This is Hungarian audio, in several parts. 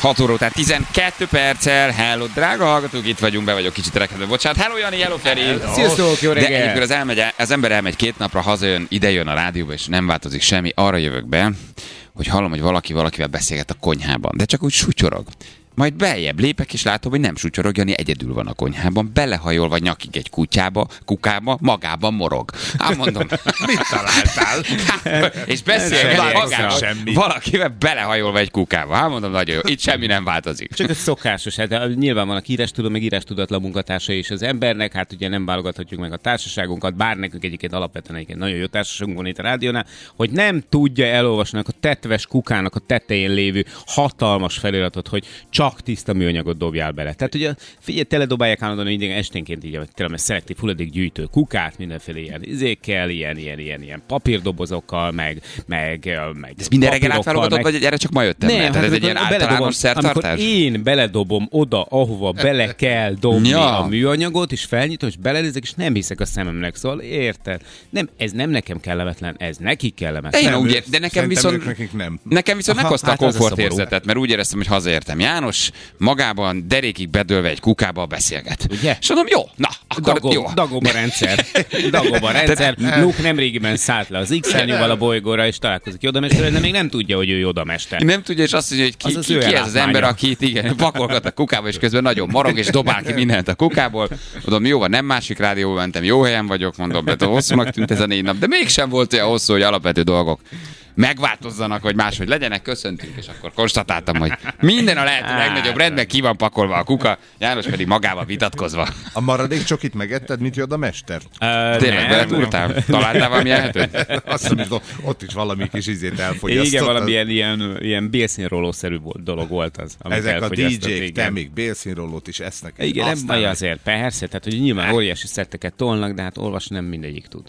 6 óra után 12 perccel. Hello, drága hallgatók, itt vagyunk, be vagyok kicsit rekedve. Bocsánat. Hello, Jani, hello, Feri. Sziasztok, jó reggel. De egyébként az ember elmegy 2 napra, hazajön, idejön a rádióba, és nem változik semmi. Arra jövök be, hogy hallom, hogy valakivel beszélget a konyhában, de csak úgy sutyorog. Majd beljebb lépek, és látom, hogy nem sutyorog, Jani egyedül van a konyhában, belehajolva nyakig egy kukába, magában morog. Hát mondom, mit találtál? És beszélget magával, valakivel belehajolva egy kukába. Hát mondom, nagyon jó, itt semmi nem változik. Csak ez szokásos, hát nyilván vannak írástudó, meg írástudatlan munkatársai is az embernek, hát ugye nem válogathatjuk meg a társaságunkat, bár nekünk egyébként alapvetően egy nagyon jó társaságunk van itt a rádiónál, hogy nem tudja elolvasni a tetves kukának a tetején lévő hatalmas feliratot, hogy csak tiszta műanyagot dobjál bele. Tehát ugye, figyelj, teledobálják állandóan idegen esténként így, tényleg szelektív hulladékgyűjtő kukát, mindenféle ilyen izékkel, ilyen papírdobozokkal, meg ez minden reggel átválogatod, vagy erre csak ma jöttem? Nem, tehát ez egy ilyen általános szertartás? Amikor én beledobom oda, ahova bele kell dobni a műanyagot, és felnyitom, és belenézek, és nem hiszek a szememnek, szóval érted? Nem, ez nem nekem kellemetlen, ez nekik kellemetlen. Én úgy de nekem viszont meghozta a komfortérzetet, mert úgy éreztem, hogy hazaértem. János magában derékig bedőlve egy kukába beszélget. Ugye? És mondom, jó, na, akkor jó. Dagom a rendszer. Luke nemrégiben szállt le az X-elnyúval a bolygóra, és találkozik Jodamester, de még nem tudja, hogy ő Jodamester. Nem tudja, és azt mondja, hogy ki ez az ember, akit igen, pakolgat a kukába, és közben nagyon morog, és dobál ki mindent a kukából. Mondom, jó van, nem másik rádióba mentem, jó helyen vagyok, mondom, de hosszúnak tűnt ez a 4 nap, de mégsem volt olyan hosszú, hogy alapvető dolgok megváltozzanak, vagy máshogy legyenek, köszöntünk, és akkor konstatáltam, hogy minden a lehető legnagyobb rendben ki van pakolva a kuka, János pedig magával vitatkozva. A maradék csokit megetted, mint jön a mester? Tényleg beletúrtál? Találtál valami elhetőt? Azt hiszem, hogy ott is valami kis ízét elfogyasztott. Igen, valami ilyen bélszínrólószerű dolog volt az. Ezek a DJ-k, te még bélszínrólót is esznek. Igen, nem baj azért, persze, tehát hogy nyilván óriási szetteket tolnak, de hát olvasni nem mindegyik tud.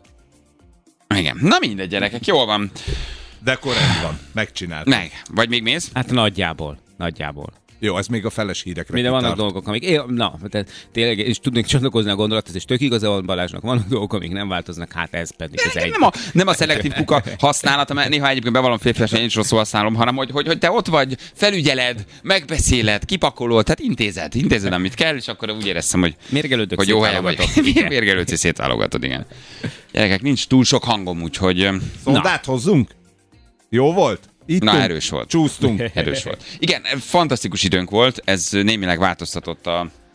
Igen, na mindegy, gyerekek, jól van. De akkor ez van, megcsináltam. Vagy még mész? Hát nagyjából. Jó, ez még a feles hírekre. Minden vannak dolgok, amik... tényleg, és tudnék csatlakozni a gondolathoz, és tök igaza van Balázsnak, vannak dolgok, amik nem változnak, hát ez pedig az egy. Nem a szelektív kuka használata, mert néha egyébként bevallom férfiasan, én is rosszul használom, hanem hogy te ott vagy, felügyeled, megbeszéled, kipakolod, tehát intézed, amit kell, és akkor úgy éreztem, hogy jó helyen vagy. Mérgelődsz és szétválogatod, igen. Gyerekek, nincs túl sok hangom, úgyhogy... Szódát hozzunk? Jó volt? Na, erős volt. Csúsztunk. Erős volt. Igen, fantasztikus időnk volt, ez némileg változtatott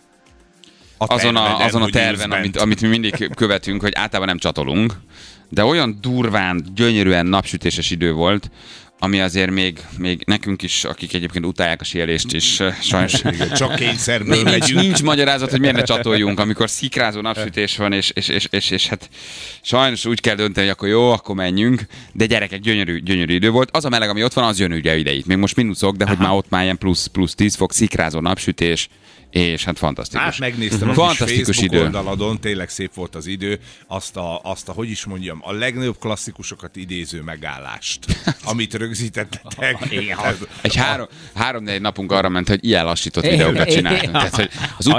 azon a terven, amit mi mindig követünk, hogy általában nem csatolunk, de olyan durván, gyönyörűen napsütéses idő volt, ami azért még nekünk is, akik egyébként utálják a síelést is, sajnos... Csak kényszerből megyünk. Nincs magyarázat, hogy miért ne csatoljunk, amikor szikrázó napsütés van, és hát sajnos úgy kell dönteni, hogy akkor jó, akkor menjünk, de gyerekek, gyönyörű idő volt. Az a meleg, ami ott van, az jön ugye ideit. Még most mínuszok, de hogy már ott már ilyen plusz 10 fok, szikrázó napsütés, és hát fantasztikus. Hát megnéztem a kis Facebook oldaladon, tényleg szép volt az idő, azt a, hogy is mondjam, a legnagyobb klasszikusokat idéző megállást, amit rögzítettek. Egy 3-4 napunk arra ment, hogy ilyen lassított videókat csináltunk. Tehát, hogy az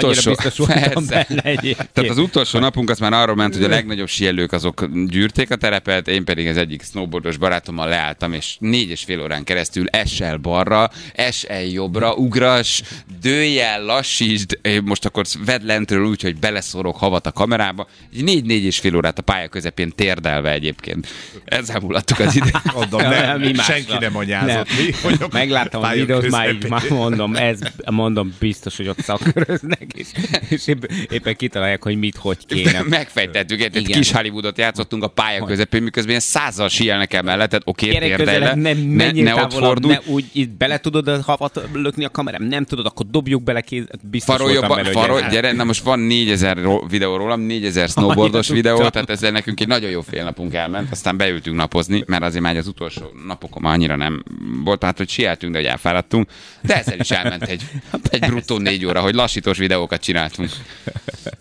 utolsó napunk az már arra ment, hogy a legnagyobb síelők azok gyűrték a terepet, én pedig az egyik snowboardos barátommal leálltam, és 4,5 órán keresztül esel balra, esel jobbra, ugras, dőjel, lassítsd, most akkor vedd lentről úgy, hogy beleszorok havat a kamerába. 4,5 órát a pálya közepén térdelve egyébként. Ezzel mulattuk az időt. Senki nem anyázott. Megláttam a videót, már mondom, biztos, hogy ott szakköröznek, és éppen kitalálják, hogy hogy kéne. Megfejtettük, egy kis Hollywoodot játszottunk a pálya közepén, miközben 100-al síelnek el melletted, térdelve, ne ott fordulj. Úgy itt bele tudod a havat lökni a kamerám, nem tudod, akkor dobjuk bele gyere, na most van 4000 videó rólam, 4000 snowboardos videó, tehát ezzel nekünk egy nagyon jó fél napunk elment, aztán beültünk napozni, mert azért már az utolsó napokon annyira nem volt, hát hogy sieltünk, de hogy elfáradtunk, de ezzel is elment egy bruttó 4 óra, hogy lassítós videókat csináltunk.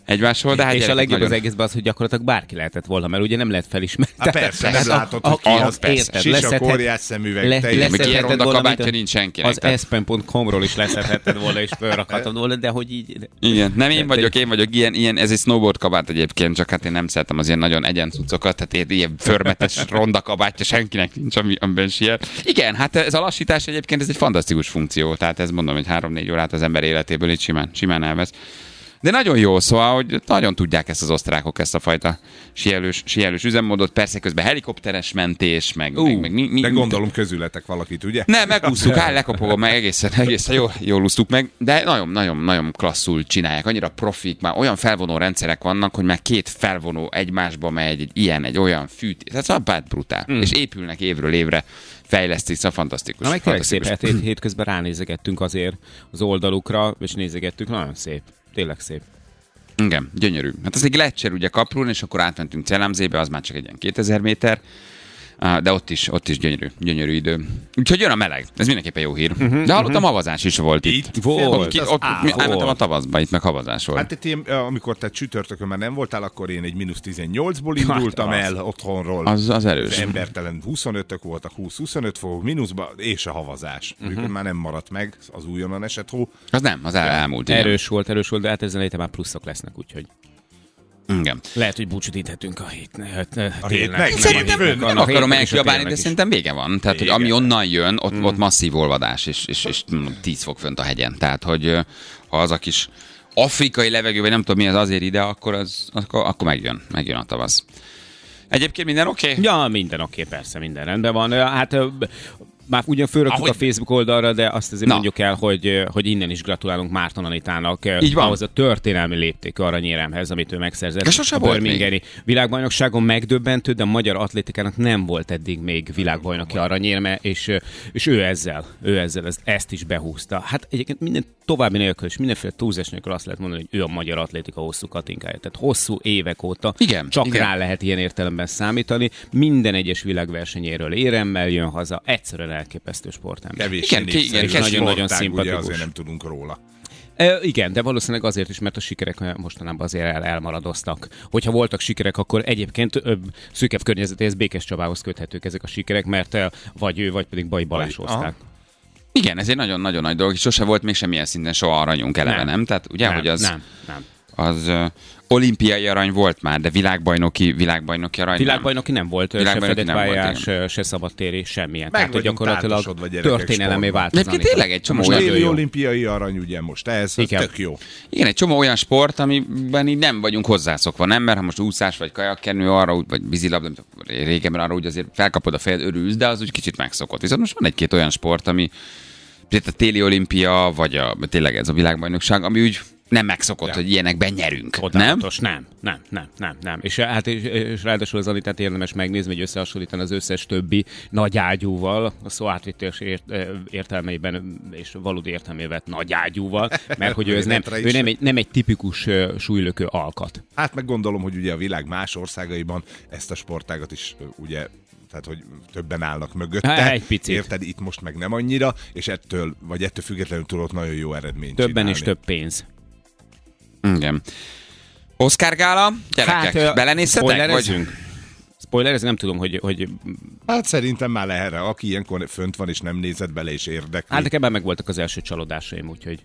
egymásról, de hát és a legjobb nagyon... az egészben az, hogy gyakorlatilag bárki lehetett volna, mert ugye nem lehet felismerni. Persze, nem látod, hogy ki az, sisa, óriás szemüveg, meg ilyen ronda kabátja nincs senkinek. Az espen.com-ról is leszedhetted volna, és felrakhatod volna, de hogy így... Igen, nem én vagyok ilyen, ez egy snowboard kabát egyébként, csak hát én nem szeretem az ilyen nagyon egyencucokat, tehát ilyen förmetes ronda kabátja senkinek nincs, amiben siet. Igen, hát ez a lassítás egyébként ez egy fantasztikus funkció, tehát ez mondom, hogy 3-4 órát az ember életéből itt simán elvesz. De nagyon jó, szóval, hogy nagyon tudják ezt az osztrákok, ezt a fajta sielős üzemmódot, persze közben helikopteres mentés, meg de gondolom közületek valakit, ugye? Nem, megúsztuk, lekapogom, meg egészen jól úsztuk meg, de nagyon klasszul csinálják, annyira profik, már olyan felvonó rendszerek vannak, hogy már 2 felvonó egymásba megy, egy olyan fűtés, tehát szabad brutál, és épülnek évről évre, fejlesztik, szóval fantasztikus. Na, meg tényleg szép, hát hétközben ránézegettünk azért az oldalukra, és nézegettük, nagyon szép. Tényleg szép. Igen, gyönyörű. Hát az egy Gletscher ugye Kaprun, és akkor átmentünk Cellamzébe, az már csak egy ilyen 2000 méter, de ott is gyönyörű idő. Úgyhogy jön a meleg, ez mindenképpen jó hír. De hallottam, havazás is volt itt. Volt. Elmentem a tavaszba, itt meg havazás volt. Hát itt amikor te csütörtökön már nem voltál, akkor én egy -18-ból indultam el otthonról. Az erős. Az embertelen 25-ök voltak, 20-25 fokok mínuszba, és a havazás. Már nem maradt meg az újonnan esett hó. Az elmúlt. Erős volt, de hát ezen már pluszok lesznek, úgyhogy. Igen. Lehet, hogy búcsút inthetünk a hétnek. Szerintem nem akarom elkiabálni, de szerintem vége van. Tehát, hogy ami onnan jön, ott masszív olvadás, és 10 fok fönt a hegyen. Tehát, hogy ha az a kis afrikai levegő, vagy nem tudom mi az azért ide, akkor megjön a tavasz. Egyébként minden oké? Ja, minden oké, persze, minden rendben van. Hát már ugyan fölraktuk a Facebook oldalra, de azt azért mondjuk el, hogy innen is gratulálunk Márton Anitának ahhoz a történelmi léptékű aranyéremhez, amit ő megszerzett a birminghami világbajnokságon. Megdöbbentő, de a magyar atlétikának nem volt eddig még világbajnoki aranyérme, és ő ezzel ezt is behúzta. Hát egyébként minden további nélkül és mindenféle túlzás nélkül azt lehet mondani, hogy ő a magyar atlétika hosszú katinkája. Tehát hosszú évek óta csak rá lehet ilyen értelemben számítani. Minden egyes világversenyéről éremmel jön haza, egyszerűen elképesztő sportember. Igen, nagyon szimpatikus. Azért nem tudunk róla. Igen, de valószínűleg azért is, mert a sikerek mostanában azért elmaradoztak. Hogyha voltak sikerek, akkor egyébként szűkebb környezetéhez Békés Csabához köthetők ezek a sikerek, mert vagy ő, vagy pedig Bai Balázs hozták. Igen, ez egy nagyon-nagyon nagy dolog, és sose volt még semmilyen szinten soha aranyunk eleve, nem? Tehát ugye, hogy az... Nem. Az olimpiai arany volt már, de világbajnoki arany Világbajnoki nem volt, se fedett pályás, se szabadtéri, semmilyen. Tehát, hogy gyakorlatilag történelemé vált az Anita. Tényleg egy csomó olyan olimpiai arany, ugye most ez tök jó. Igen, egy csomó olyan sport, amiben így nem vagyunk hozzászokva, nem? Mert ha most úszás vagy kajakkenő arra, vagy vízilabda, régebben arra úgy azért felkapod a fejed, örülsz, de az úgy kicsit megszokott. Viszont most van egy-két olyan sport, ami a téli olimpia, vagy tényleg ez a világbajnokság, ami úgy nem megszokott, hogy ilyenekben nyerünk. Csodálatos, nem. És ráadásul az Anitát érdemes megnézni, hogy összehasonlítani az összes többi nagy ágyúval, a szó átvités értelmében és valódi értelmével nagy ágyúval, mert hogy ő nem egy tipikus súlylökő alkat. Hát meg gondolom, hogy ugye a világ más országaiban ezt a sportágat is ugye tehát, hogy többen állnak mögötte. Egy picit. Érted, itt most meg nem annyira, és ettől függetlenül tudott nagyon jó eredményt többen csinálni. És több pénz. Igen. Oscar gála, gyerekek, belenéztetek? Spoilerezni nem tudom, hogy... Hát szerintem már erre, aki ilyenkor fönt van és nem nézett bele és érdekli. Hát ebben meg voltak az első csalódásaim, úgyhogy...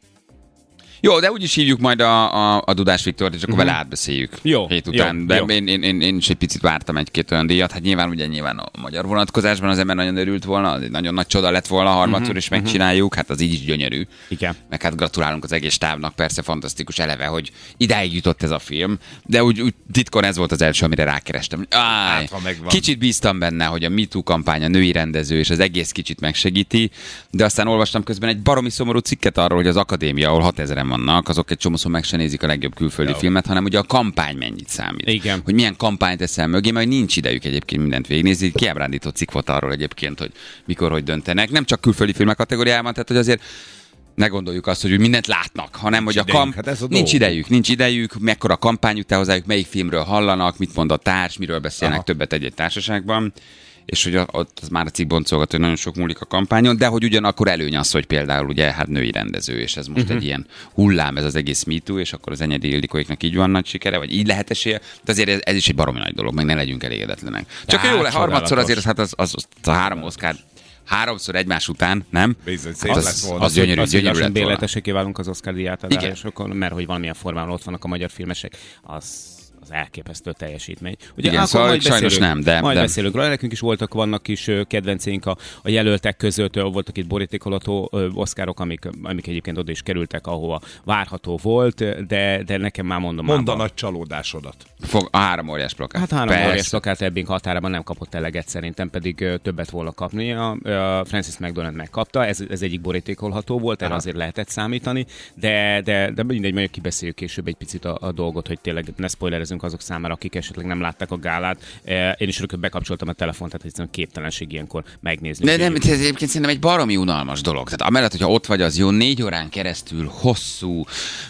Jó, de úgyis hívjuk majd a Dudás Viktort, és akkor vele átbeszéljük hét után. De én is egy picit vártam egy-két olyan díjat. Hát nyilván a magyar vonatkozásban az ember nagyon örült volna, az egy nagyon nagy csoda lett volna, harmadszor is megcsináljuk, hát az így is gyönyörű. Igen. Meg hát gratulálunk az egész stábnak, persze fantasztikus eleve, hogy idáig jutott ez a film, de úgy titkon ez volt az első, amire rákerestem. Kicsit bíztam benne, hogy a MeToo kampány, a női rendező és az egész kicsit megsegíti, de aztán olvastam közben egy baromi szomorú cikket arról, hogy az akadémia, ahol 6000-en vannak, azok egy csomószor meg se nézik a legjobb külföldi filmet, hanem ugye a kampány mennyit számít. Igen. Hogy milyen kampányt teszel mögé, mert nincs idejük egyébként mindent végignézni. Kiábrándító cikk volt arról egyébként, hogy mikor, hogy döntenek. Nem csak külföldi filmek kategóriában, tehát hogy azért ne gondoljuk azt, hogy mindent látnak, hanem hogy nincs idejük, mekkora kampány jut el hozzájuk, melyik filmről hallanak, mit mond a társ, miről beszélnek többet egy-egy társaságban. és hogy ott az már a cikk boncolgat, hogy nagyon sok múlik a kampányon, de hogy ugyanakkor előny az, hogy például ugye hát női rendező, és ez most egy ilyen hullám, ez az egész Me Too, és akkor az Enyedi Ildikóéknak így van nagy sikere, vagy így lehet esélye, de azért ez is egy baromi nagy dolog, meg ne legyünk elégedetlenek. Csak jó, harmadszor azért hát az a 3 Oscar 3-szor egymás után, nem? Bizony, szép lett volna. Az gyönyörű lett volna. Béleteseké válunk az Oscar díjátadásokon, mert hogy valamilyen formában ott vannak a magyar filmesek, az elképesztő teljesítmény. Ugye, igen, szóval majd sajnos nem, de... Majd beszélünk róla, nekünk is vannak kis kedvenceink a jelöltek között, voltak itt borítékolató Oscarok, amik egyébként oda is kerültek, ahova várható volt, de nekem már mondom... Mondd a nagy csalódásodat. A 3 óriás plakát. Hát 3 óriás plakát Ebbing határában nem kapott eleget, szerintem pedig többet volna kapni. A Francis McDormand megkapta, ez egyik borítékolható volt, erre azért lehetett számítani, de mindegy, majd kibeszéljük később egy picit a dolgot, hogy tényleg ne spoilerezünk azok számára, akik esetleg nem látták a gálát. Én is rögtön bekapcsoltam a telefont, tehát egyszerűen képtelenség ilyenkor megnézni. De nem, ez egyébként szerintem egy baromi unalmas dolog. Tehát amellett, hogyha ott vagy, az jó, 4 órán keresztül hosszú,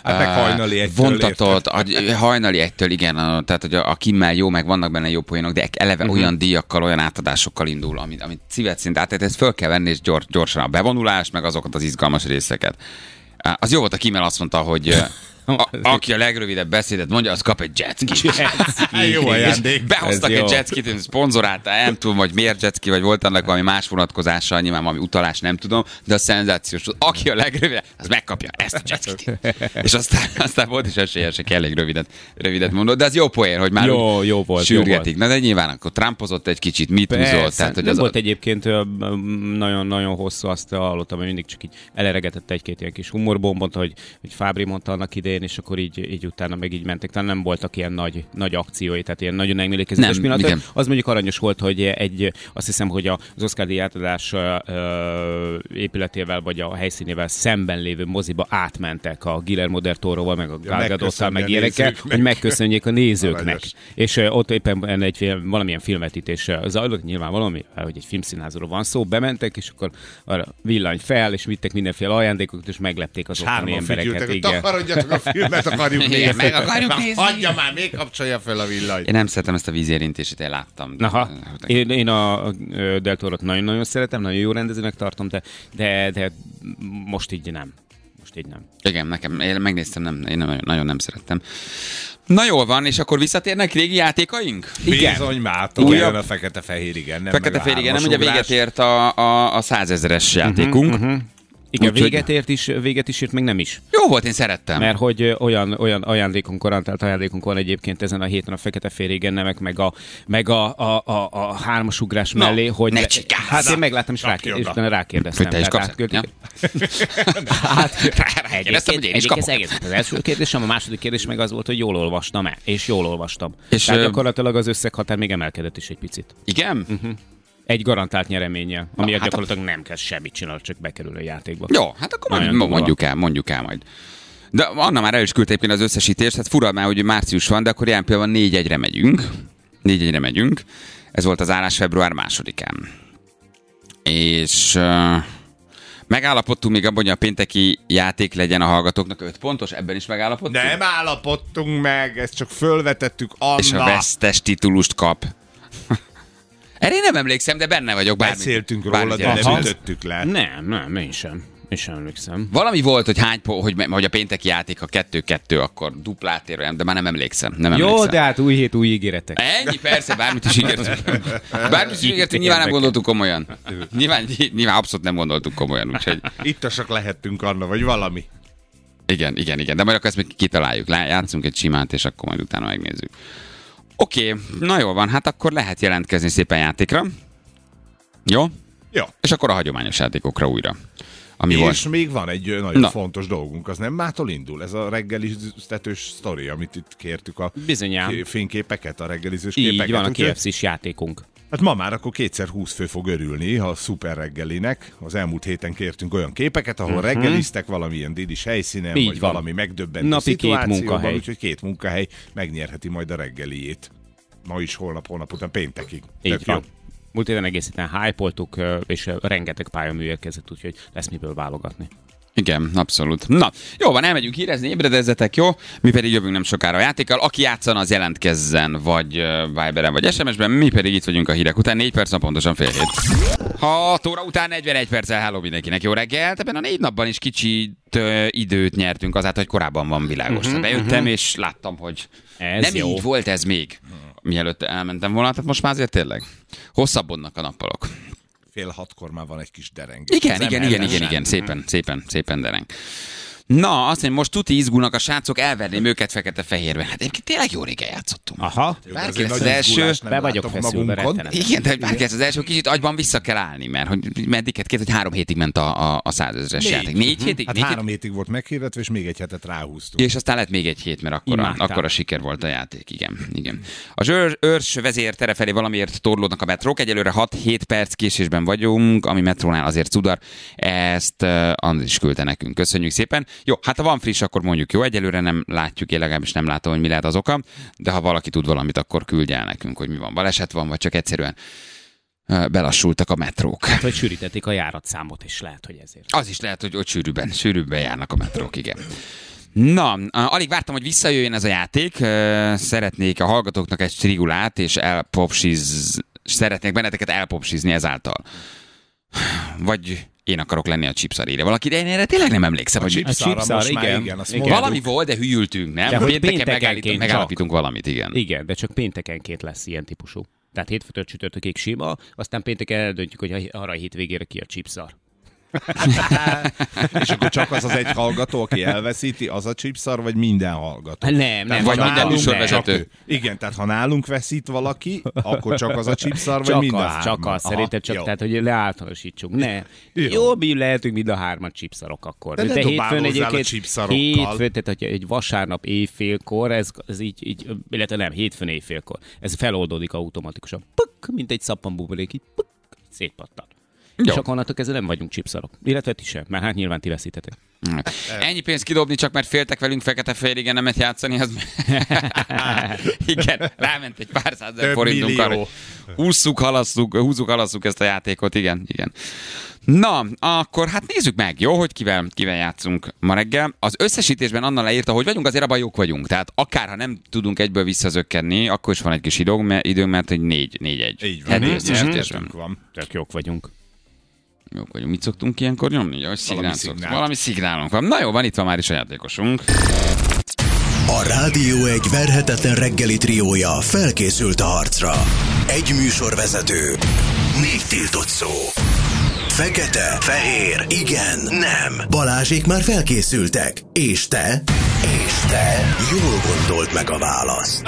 vontatott, hajnali 1-től, igen, tehát hogy a Kimmel jó, meg vannak benne jó poénok, de eleve olyan díjakkal, olyan átadásokkal indul, amit szívet szint át, tehát ezt föl kell venni, és gyorsan a bevonulást, meg azokat az izgalmas részeket. Az jó volt, a Kimmel azt mondta, hogy aki a legrövidebb beszédet mondja, az kap egy jetski. Jó ajándék. Behoztak egy jetskit, szponzorálta, nem tudom, hogy miért jetski, vagy volt annak valami más vonatkozása, nyilván valami utalás, nem tudom, de a szenzációs, aki a legrövidebb, az megkapja ezt a jetskit. És aztán volt is esélye, se elég rövidet mondott, de az jó poén, hogy már jó volt, sürgetik. Na de nyilván akkor Trumpozott egy kicsit, mitúzott. Tehát, hogy nem volt egyébként nagyon hosszú, azt hallottam, hogy mindig csak így eleregetett egy-két ilyen kis humorbombot, hogy Fábri mondta annak idején, és akkor így utána meg így mentek. Tehát nem voltak ilyen nagy akciói, tehát ilyen nagyon emlékezetes pillanatok. Az mondjuk aranyos volt, hogy azt hiszem, hogy az Oscar díj átadás épületével vagy a helyszínével szemben lévő moziba átmentek a Guillermo del Toroval, meg a Gal Gadottal, meg ilyenekkel, hogy megköszönjék a nézőknek. És ott éppen valamilyen filmvetítés zajlott, nyilván valami, hogy egy filmszínházról van szó, bementek, és akkor arra villany fel, és vittek mindenféle ajándékokat, és meglepték az ottani embereket. Takarodjatok a filmet, akarjuk nézni. Meg akarjuk nézni. Hagyja már, még kapcsolja fel a villany. Én nem szeretem ezt a vízérintését, én láttam. Én a Del Torot nagyon-nagyon szeretem, nagyon jó rendezőnek tartom, de most így nem. Igen, én megnéztem, én nagyon nem szerettem. Na jól van, és akkor visszatérnek régi játékaink? Igen. Bizony mától jön a fekete-fehér, igen. Fekete-fehér, igen, nem ugye véget ért a 100 000-es játékunk. Igen, véget is ért, meg nem is. Jó volt, én szerettem. Mert hogy olyan ajándékunk van egyébként ezen a héten a fekete-férigen nemek, meg a 3-as ugrás mellé, hogy... Ne csikázz! Hát én megláttam, és rákérdeztem. Hogy te is kapsz? Egyébként az első kérdésem, a második kérdés meg az volt, hogy jól olvastam-e, és jól olvastam. Tehát gyakorlatilag az összeghatár még emelkedett is egy picit. Igen? Egy garantált nyereménnyel, ami gyakorlatilag nem kell semmit csinálni, csak bekerül a játékba. Jó, hát akkor mondjuk el majd. De Anna már el is küldte az összesítést, hát fura már, hogy március van, de akkor ilyen pillanatban 4-1-re megyünk. Ez volt az állás február 2-án. És megállapodtunk még abban, hogy a pénteki játék legyen a hallgatóknak 5 pontos, ebben is megállapodtunk? Nem állapodtunk meg, ezt csak fölvetettük, Anna. És a vesztes titulust kap. Erre én nem emlékszem, de benne vagyok. Beszéltünk róla, de nem ütöttük le. Nem, én sem. És sem emlékszem. Valami volt, hogy a pénteki játék, a 2-2, akkor duplát ér, de már nem emlékszem. Jó, de hát új hét, új ígéretek. Ennyi, persze, bármit is ígértünk. Nyilván nem gondoltuk komolyan. Nyilván abszolút nem gondoltuk komolyan, úgyhogy... Ittasak lehettünk, Anna, vagy valami. Igen, de majd akkor ezt még kitaláljuk. Játszunk egy simát, és akkor majd utána megnézzük. Oké, na jól van, hát akkor lehet jelentkezni szépen játékra. Jó? Jó. És akkor a hagyományos játékokra újra. És még van egy nagyon fontos dolgunk, az nem mától indul? Ez a reggeliztetős sztori, amit itt kértük a fényképeket, a reggelizős képeket. Így van, a KFC-s játékunk. Hát ma már akkor 2x20 fő fog örülni a szuper reggelinek. Az elmúlt héten kértünk olyan képeket, ahol reggeliztek valamilyen didis helyszínen, így vagy van. valami megdöbbentő napi szituációban, 2 munkahely. úgyhogy 2 munkahely megnyerheti majd a reggeliét. Ma is, holnap után péntekig. Így van. Múlt éven egész héten hype-oltuk, és rengeteg pályamű érkezett, úgyhogy lesz miből válogatni. Igen, abszolút. Na, jó van, elmegyünk hírezni, ébredezzetek, jó? Mi pedig jövünk nem sokára a játékkal. Aki játszana, az jelentkezzen, vagy Viberen, vagy SMS-ben, mi pedig itt vagyunk a hírek után, 4 perc, pontosan 6:30. 6 óra után 41 perccel, hello mindenkinek, jó reggelt. Ebben a 4 napban is kicsit időt nyertünk azáltal, hogy korábban van világos. Bejöttem, és láttam, hogy ez nem jó. így volt ez még, mielőtt elmentem volna, tehát most már azért tényleg hosszabbodnak a nappalok. 5:30-kor már van egy kis derengés. Igen, szépen dereng. Na, azt mondja, most tuti izgulnak a srácok, elverném őket fekete-fehérben. Hát egyébként tényleg jó régen játszottunk. Aha. Bárki lesz az első. Be vagyok feszülve rettenet. Igen, de bárki lesz az első, kicsit agyban vissza kell állni, mert hogy meddig hogy 3 hétig ment a 100 000-es játék. 4 hétig? Hát 3 hétig volt meghirdetve, és még egy hetet ráhúztunk. És aztán lett még egy hét, mert akkor a siker volt a játék. Igen. Az őrs vezér tere felé valamiért torlódnak a metrók. Egyelőre 6-7 perc késésben vagyunk, ami metrónál azért cudar. Ezt Andris küldte nekünk. Köszönjük szépen. Jó, hát ha van friss, akkor mondjuk jó. Egyelőre nem látjuk, én legalábbis nem látom, hogy mi lehet az oka, de ha valaki tud valamit, akkor küldje el nekünk, hogy mi van. Baleset van, vagy csak egyszerűen belassultak a metrók. Hát, hogy sűrítették a járatszámot is, lehet, hogy ezért. Az is lehet, hogy sűrűbben járnak a metrók, igen. Na, alig vártam, hogy visszajöjjön ez a játék. Szeretnék a hallgatóknak egy strigulát, és szeretnék benneteket elpopsizni ezáltal. Vagy én akarok lenni a Chipszar, írja valaki, de én erre tényleg nem emlékszem. A Chipszar, igen. Valami volt, de hűltünk, nem? De pénteken megállapítunk valamit, igen. Igen, de csak péntekenként lesz ilyen típusú. Tehát hétfőtől csütörtökig sima, aztán pénteken eldöntjük, hogy arra a hétvégére ki a Chipszar. És akkor csak az egy hallgató, aki elveszíti, az a Chipszar, vagy minden hallgató? Nem. Vagy minden műsorvezető. Igen, tehát ha nálunk veszít valaki, akkor csak az a Chipszar, vagy minden? Csak az, szerinted csak, tehát, hogy leáltalánosítsuk. Ne. Jó, mi lehetünk mind a 3 Chipszarok akkor. De hétfőn egyébként hétfőn, tehát hogy egy vasárnap éjfélkor, ez így, illetve nem, hétfőn éjfélkor, ez feloldódik automatikusan. Puk, mint egy szappanbuborék, így puk, szétpattan. És akkor onnantól kezdve nem vagyunk Chipszarok. Illetve ti sem, mert hát nyilván ti veszítetek. Ennyi pénzt kidobni, csak mert féltek velünk fekete-fehér nemet játszani, az... Igen, ráment egy pár százezer forintunk arra. Húzzuk, halasszuk ezt a játékot, igen. Na, akkor hát nézzük meg, jó, hogy kivel játszunk ma reggel. Az összesítésben Anna leírta, hogy vagyunk, azért abban jók vagyunk. Tehát akár, ha nem tudunk egyből visszazökkenni, akkor is van egy kis időnk, mert hogy 4-1. Így van. Összesítésben. Tök jók vagyunk. Jók vagyunk. Mit szoktunk ilyenkor nyomni? Valami szignálunk van. Na jó, van, itt van már is a játékosunk. A Rádió egy verhetetlen reggeli triója felkészült a harcra. Egy műsorvezető, 4 tiltott szó. Fekete, fehér, igen, nem. Balázsék már felkészültek. És te jól gondolt meg a választ.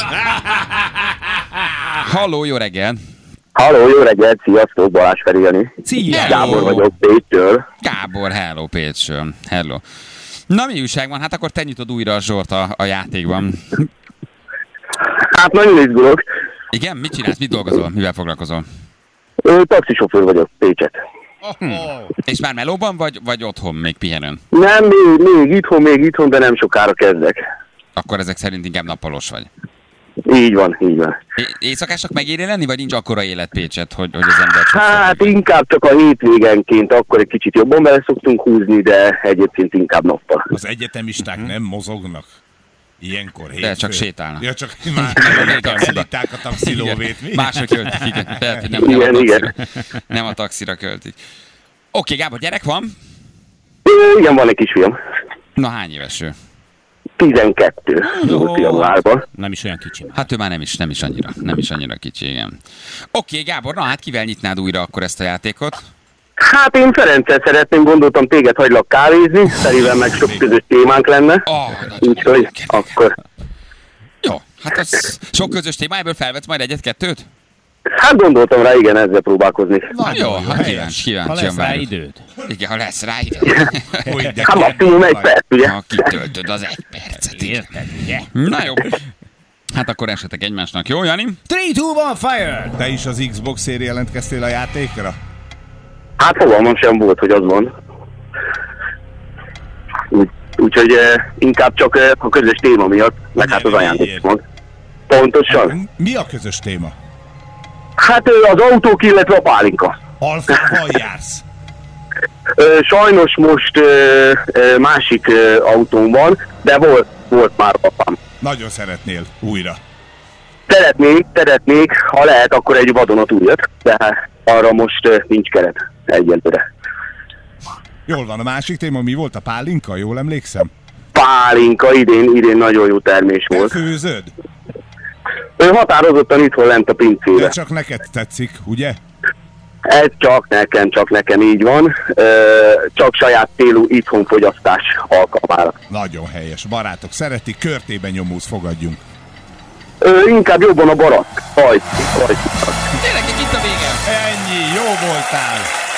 Halló, jó reggel! Halló, jó reggelt, sziasztok, Balázs Feri. Szia! Gábor vagyok Pécsről. Gábor, hello Pécsről. Hello. Na mi újság van? Hát akkor te nyitod újra a zsort a játékban. Hát nagyon izgulok. Igen? Mit csinálsz? Mit dolgozol? Mivel foglalkozol? Taxisofőr vagyok, Pécset. És már melóban vagy otthon, még pihenőn? Nem, még itthon, de nem sokára kezdek. Akkor ezek szerint inkább nappalós vagy. Így van. Éjszakásnak megéri lenni, vagy nincs akkora élet Pécset, hogy az ember... Hát inkább csak a hétvégenként, akkor egy kicsit jobban bele szoktunk húzni, de egyébként inkább nappal. Az egyetemisták nem mozognak? Ilyenkor hétfő? De csak sétálnak. Ja, csak már elitták a taxilóvét, mi? Másra költik, igen. Tehát, nem a taxira költik. Oké, Gábor, gyerek van? Igen, van egy kisfiam. Na, hány éves ő? 12 volt januárban. Nem is olyan kicsi. Hát ő már nem is annyira kicsi, igen. Oké, Gábor, na hát kivel nyitnád újra akkor ezt a játékot? Hát én Ferenccel szeretném, gondoltam téged hagylak kávézni, Ferivel meg sok közös témánk lenne. Úgyhogy akkor... Jó, hát az sok közös téma, ebből felvetsz majd egyet-kettőt? Hát gondoltam rá, igen, ezzel próbálkozni. Na jó, hát kíváncsi. Ha lesz rá időd. Igen, ha lesz rá időd. Hát maximum 1 perc, ugye? Ha kitöltöd az 1 percet. Érted, ugye? Na jó. Hát akkor esetek egymásnak, jó, Jani? 3, 2, 1, fire! Te is az Xbox-ért jelentkeztél a játékra? Hát fogalmam sem volt, hogy az van. Úgyhogy inkább csak a közös téma miatt, meg hát az ajándékmag. Pontosan. Mi a közös téma? Hát az autók, illetve a pálinka. Alfával jársz? Sajnos most másik autón van, de volt már apám. Nagyon szeretnél újra. Szeretnék, ha lehet, akkor egy vadonat újat, de arra most nincs keret egyelőre. Jól van, a másik téma mi volt? A pálinka, jól emlékszem? Pálinka, idén nagyon jó termés volt. Főzöd? Ő határozottan itthon lent a pincébe. De csak neked tetszik, ugye? Ez csak nekem így van. Csak saját célú itthonfogyasztás alkalmára. Nagyon helyes. Barátok szeretik, körtében nyomóz, fogadjunk. Inkább jobban a barack. Hajt. Tényleg, itt a vége. Ennyi, jó voltál.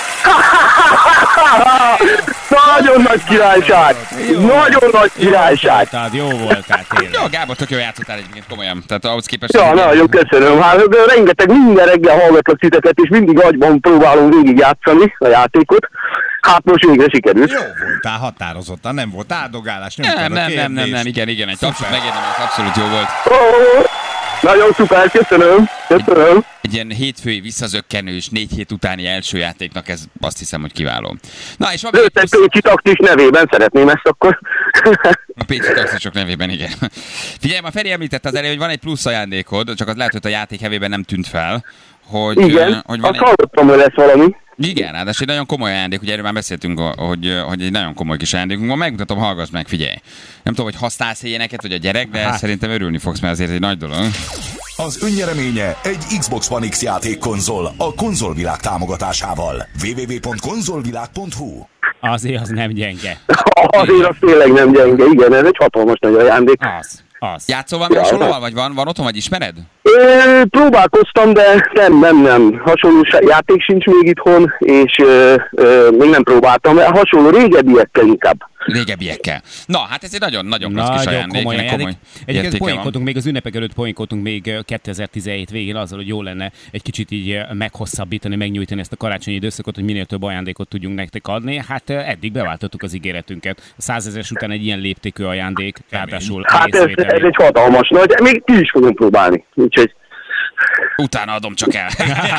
Nagyon nagy királyság! Nagyon nagy királyság! Jó voltál tényleg. Jó, Gábor, tök jó játszottál egyébként, komolyan. Tehát ahhoz képest... Ja, nagyon köszönöm. Hát rengeteg minden reggel hallgatlak titeket, és mindig agyban próbálom végigjátszani a játékot. Hát most végre sikerült. Jó voltál, határozottan, nem volt áldogálás, Nem, igen, egy tapsot megérdemelt, abszolút jó volt. Nagyon szuper, köszönöm. Egy ilyen hétfői visszazökkenős 4 hét utáni első játéknak ez azt hiszem, hogy kiváló. Na, és van egy Pécsi taktis nevében szeretném ezt akkor. A Pécsi taktisok nevében, igen. Figyelj, a Feri említette az elején, hogy van egy plusz ajándékod, csak az lehet, hogy a játék hevében nem tűnt fel. Hogy, igen, hogy azt hallottam, hogy lesz valami. Igen, ráadásul egy nagyon komoly ajándék, ugye erről már beszéltünk, hogy egy nagyon komoly kis ajándékunk van. Megmutatom, hallgass meg, figyelj. Nem tudom, hogy használsz ilyeneket, vagy a gyerek, de szerintem örülni fogsz, mert azért egy nagy dolog. Az önnyereménye egy Xbox One X játékkonzol a konzolvilág támogatásával. www.konzolvilág.hu. Azért az nem gyenge. Azért az tényleg nem gyenge, igen, ez egy hatalmas nagy ajándék. Az. Játszol valami hasonlóval, vagy van otthon, vagy ismered? Próbálkoztam, de nem. Hasonló játék sincs még itthon, és még nem próbáltam. Hasonló régebbiekkel inkább. Régebbiekkel. Na, hát ez egy nagyon kis ajándék. Komoly. Egyébként poénkodtunk, még az ünnepek előtt poénkodtunk még 2017 végén azzal, hogy jó lenne egy kicsit így meghosszabbítani, megnyújtani ezt a karácsonyi időszakot, hogy minél több ajándékot tudjunk nektek adni. Hát eddig beváltottuk az ígéretünket. A 100 000-es után egy ilyen léptékű ajándék, ráadásul hát ez egy hatalmas nagy, még ki is fogom próbálni. Úgyhogy utána adom csak el.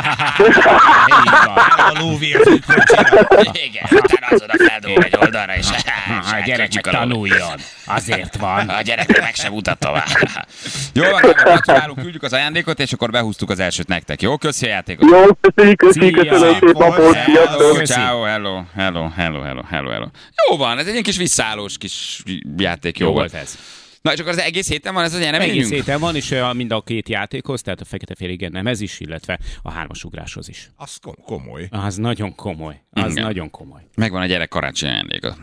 A lóvér az igen, utána azon a feldobom egy oldalra, és a gyerek meg tanuljon. Azért van. A gyerek meg sem mutat tovább. Jó, gratulálunk, küldjük az ajándékot, és akkor behúztuk az elsőt nektek. Jó, köszi a játékot. Jó, köszönöm szép napot. Ciao, hello. Jó van, ez egy ilyen kis visszaállós kis játék. Jó volt ez. Na, és akkor az egész héten van ez a nyereményünk? Egész héten van, és mind a két játékhoz, tehát a fekete-fehér igen nem ez is, illetve a 3-as ugráshoz is. Az komoly. Az nagyon komoly. Nagyon komoly. Megvan a gyerek karácsony ajándéka.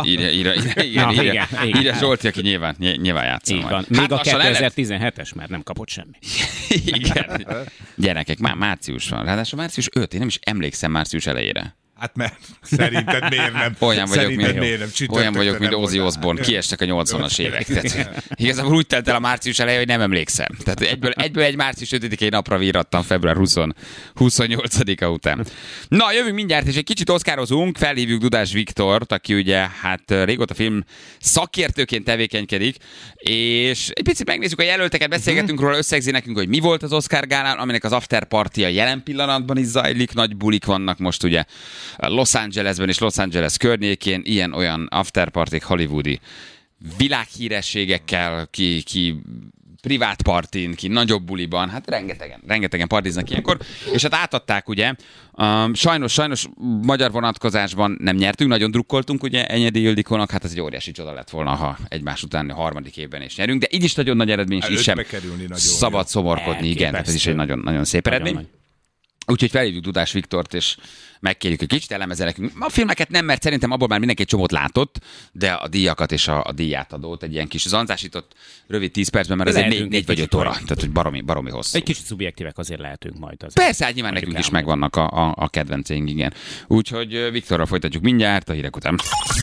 Írja Zsolti, aki nyilván játszol. Így van. Még a 2017-es, mert nem kapott semmi. Igen. Gyerekek, már március van. Ráadásul március 5, én nem is emlékszem március elejére. Hát mert szerinted miért nem? Olyan vagyok, mint Ozzy Osbourne, kiestek a 80-as évek. Tehát, igazából úgy telt el a március eleje, hogy nem emlékszem. Tehát egyből egy március 5-i napra virrattam február 28-a után. Na, jövünk mindjárt, és egy kicsit oszkározunk, felhívjuk Dudás Viktort, aki ugye hát régóta film szakértőként tevékenykedik, és egy picit megnézzük a jelölteket, beszélgetünk róla, összegzi nekünk, hogy mi volt az Oscar gálán, aminek az afterpartija jelen pillanatban is zajlik, nagy bulik vannak most ugye Los Angelesben és Los Angeles környékén, ilyen-olyan afterpartik hollywoodi világhírességekkel, ki privát partin, ki nagyobb buliban, hát rengetegen partiznak ilyenkor, és hát átadták ugye, sajnos magyar vonatkozásban nem nyertünk, nagyon drukkoltunk ugye Enyedi Ildikónak, hát ez egy óriási csoda lett volna, ha egymás után a harmadik évben is nyerünk, de így is nagyon nagy eredmény, és sem szabad szomorkodni, igen, ez is egy nagyon szép eredmény. Úgyhogy felhívjuk Dudás Viktort, és megkérjük, hogy kicsit elemezze nekünk. A filmeket nem, mert szerintem abból már mindenki egy csomót látott, de a díjakat és a díjátadót egy ilyen kis zanzásított rövid 10 percben, mert ez egy 4 vagy 5 óra, tehát hogy baromi hosszú. Egy kicsit szubjektívek azért lehetünk majd. Azért. Persze, hát nyilván nekünk is megvannak a kedvenceink, igen. Úgyhogy Viktorral folytatjuk mindjárt a hírek után.